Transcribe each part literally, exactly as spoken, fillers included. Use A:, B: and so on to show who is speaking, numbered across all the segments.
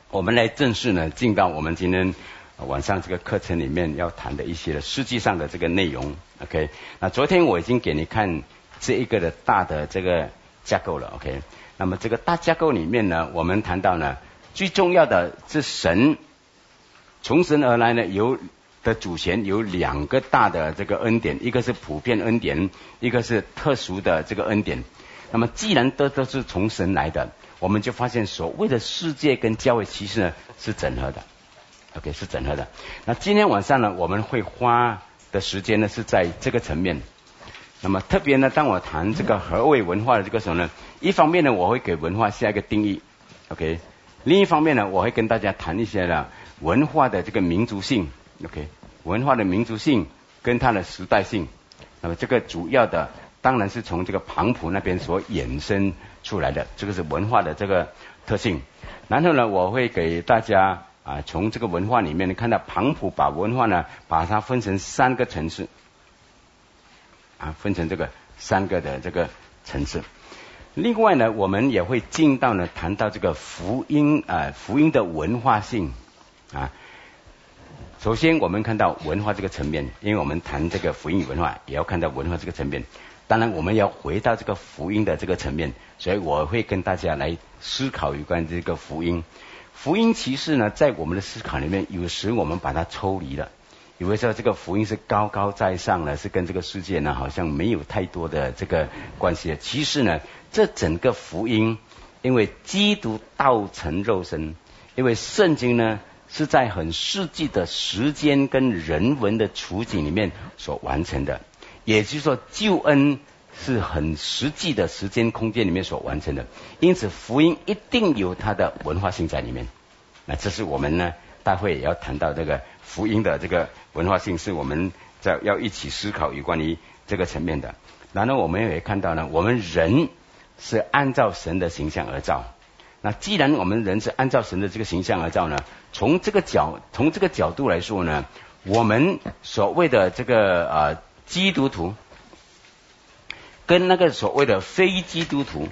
A: 我们来正式呢进到我们今天晚上这个课程里面要谈的一些的实际上的这个内容。 OK， 那昨天我已经给你看这一个的大的这个架构了。 OK， 那么这个大架构里面呢，我们谈到呢最重要的是神从神而来呢有的主权有两个大的这个恩典，一个是普遍恩典，一个是特殊的这个恩典。那么既然都都是从神来的，我们就发现所谓的世界跟教会其实呢是整合的。 OK， 是整合的。那今天晚上呢我们会花的时间呢是在这个层面。那么特别呢当我谈这个何谓文化的这个时候呢，一方面呢我会给文化下一个定义。 OK， 另一方面呢我会跟大家谈一些呢文化的这个民族性。 OK， 文化的民族性跟它的时代性。那么这个主要的当然是从这个庞普那边所衍生出来的，这个是文化的这个特性。然后呢我会给大家啊从这个文化里面看到庞普把文化呢把它分成三个层次啊，分成这个三个的这个层次。另外呢我们也会进到呢谈到这个福音啊福音的文化性啊。首先我们看到文化这个层面，因为我们谈这个福音与文化也要看到文化这个层面，当然我们要回到这个福音的这个层面，所以我会跟大家来思考有关这个福音。福音其实呢在我们的思考里面有时我们把它抽离了，以为说这个福音是高高在上的，是跟这个世界呢好像没有太多的这个关系。其实呢这整个福音因为基督道成肉身，因为圣经呢是在很实际的时间跟人文的处境里面所完成的，也就是说救恩是很实际的时间空间里面所完成的，因此福音一定有它的文化性在里面。那这是我们呢待会也要谈到这个福音的这个文化性，是我们在要一起思考有关于这个层面的。然后我们也看到呢我们人是按照神的形象而造。那既然我们人是按照神的这个形象而造呢，从这个角从这个角度来说呢，我们所谓的这个呃基督徒跟那个所谓的非基督徒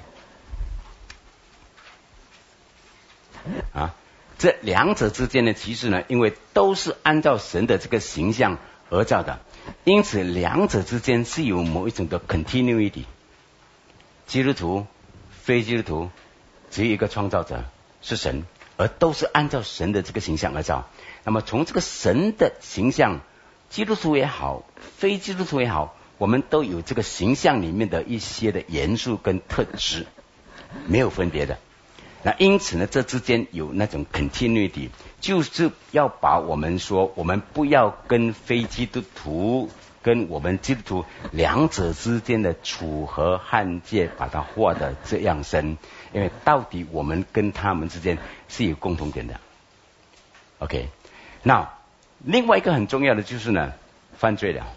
A: 啊，这两者之间呢其实呢因为都是按照神的这个形象而造的，因此两者之间是有某一种的 continuity。 基督徒非基督徒只有一个创造者是神，而都是按照神的这个形象而造。那么从这个神的形象，基督徒也好非基督徒也好，我们都有这个形象里面的一些的元素跟特质，没有分别的。那因此呢这之间有那种 continuity， 就是要把我们说我们不要跟非基督徒跟我们基督徒两者之间的楚河汉界把它画得这样深，因为到底我们跟他们之间是有共同点的。 OK， 那另外一个很重要的就是呢犯罪了。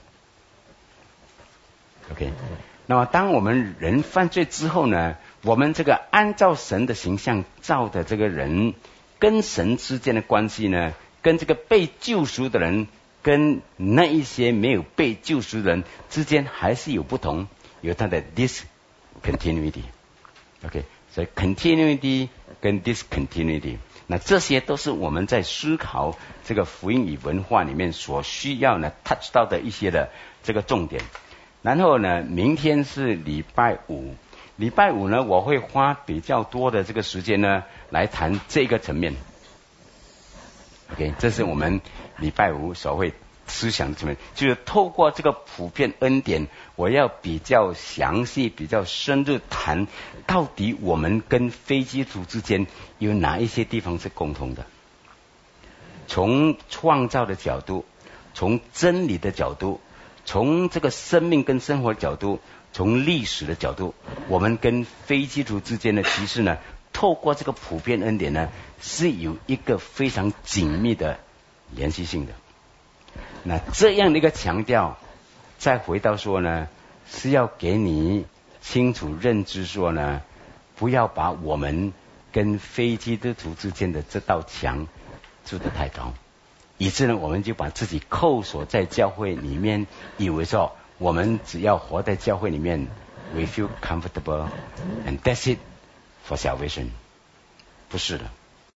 A: OK， 那么当我们人犯罪之后呢，我们这个按照神的形象造的这个人跟神之间的关系呢，跟这个被救赎的人跟那一些没有被救赎的人之间还是有不同，有它的 discontinuity。 OK， 所以 continuity 跟 discontinuity， 那这些都是我们在思考这个福音与文化里面所需要呢 touch 到的一些的这个重点。然后呢明天是礼拜五，礼拜五呢我会花比较多的这个时间呢来谈这个层面。 OK， 这是我们礼拜五所会思想的层面，就是透过这个普遍恩典，我要比较详细比较深入谈到底我们跟非基督徒之间有哪一些地方是共同的，从创造的角度，从真理的角度，从这个生命跟生活的角度，从历史的角度，我们跟非基督徒之间的其实呢透过这个普遍恩典呢是有一个非常紧密的联系性的。那这样的一个强调再回到说呢是要给你清楚认知说呢，不要把我们跟非基督徒之间的这道墙筑得太高，以致呢我们就把自己扣锁在教会里面，以为说我们只要活在教会里面 we feel comfortable and that's it for salvation。 不是的。